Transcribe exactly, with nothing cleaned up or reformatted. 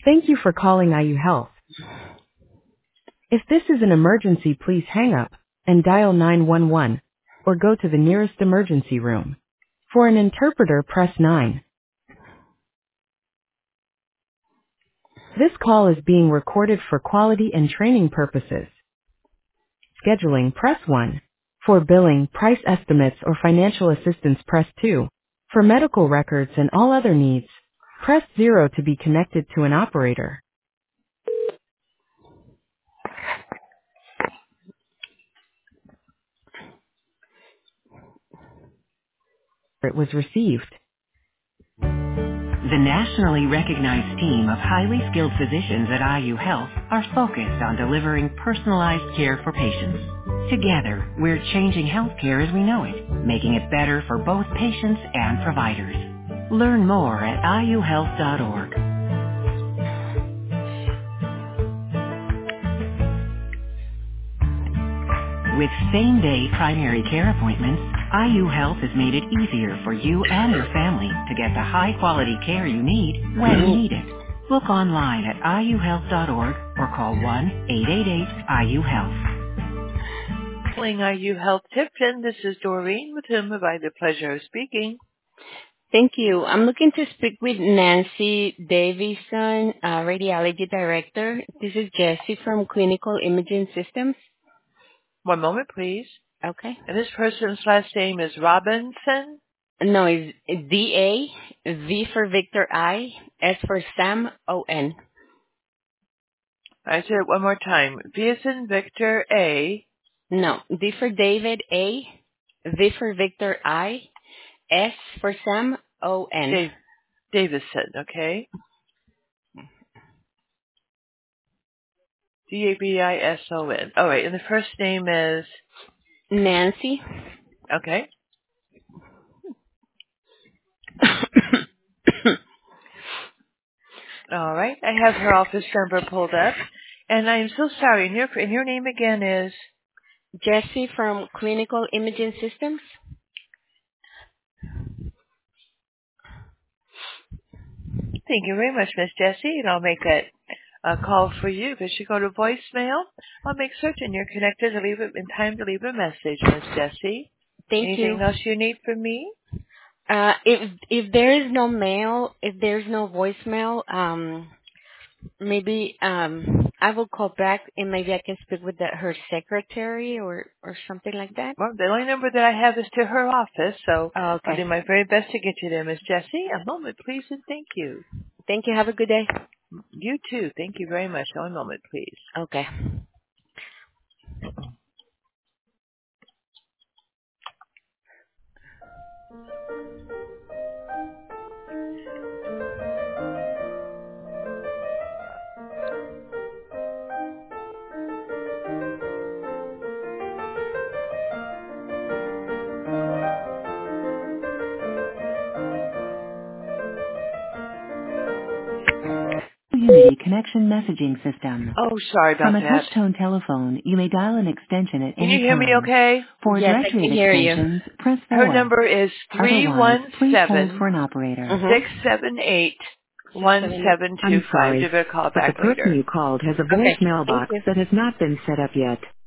Thank you for calling I U Health. If this is an emergency, please hang up and dial nine one one or go to the nearest emergency room. For an interpreter, press nine. This call is being recorded for quality and training purposes. Scheduling, press one. For billing, price estimates, or financial assistance, press two. For medical records and all other needs, press zero to be connected to an operator. It was received. The nationally recognized team of highly skilled physicians at I U Health are focused on delivering personalized care for patients. Together, we're changing healthcare as we know it, making it better for both patients and providers. Learn more at I U health dot org. With same-day primary care appointments, I U Health has made it easier for you and your family to get the high-quality care you need when you need it. Look online at I U health dot org or call one eight eight eight I U Health. Calling I U Health Tipton, this is Doreen, with whom have I the pleasure of speaking. Thank you. I'm looking to speak with Nancy Davison, uh, Radiology Director. This is Jessie from Clinical Imaging Systems. One moment, please. Okay. And this person's last name is Robinson? No, it's D A, V for Victor I, S for Sam, O N. I said it one more time. V as in Victor, A. No, D for David, A, V for Victor I, S for Sam, O N. Dave, Davison, okay? D A B I S O N. All right, and the first name is? Nancy. Okay. All right, I have her office number pulled up, and I'm so sorry. And your, and your name again is? Jessie from Clinical Imaging Systems. Thank you very much, Miss Jessie, and I'll make that uh, call for you. If it should go to voicemail, I'll make certain you're connected to leave it in time to leave a message, Miss Jessie. Thank Anything you. else you need from me? Uh, if if there is no mail, if there's no voicemail, um, maybe um, I will call back and maybe I can speak with the, her secretary or or something like that. Well, the only number that I have is to her office, so Oh, I'll okay. do my very best to get you there, Miss Jessie. A moment, please, and thank you. Thank you. Have a good day. You too. Thank you very much. One moment, please. Okay. Unity Connection Messaging System. Oh, sorry about From a that. touch-tone telephone, you may dial an extension at Can any you hear me time. okay? For Yes, I directory can hear you. extensions, press Her four. number is three Otherwise, one please hold seven for an operator. Mhm. six seven eight one seven two I'm five. sorry, Give her a call but the back person later. you called has a Okay. voicemail Thank box you. that has not been set up yet.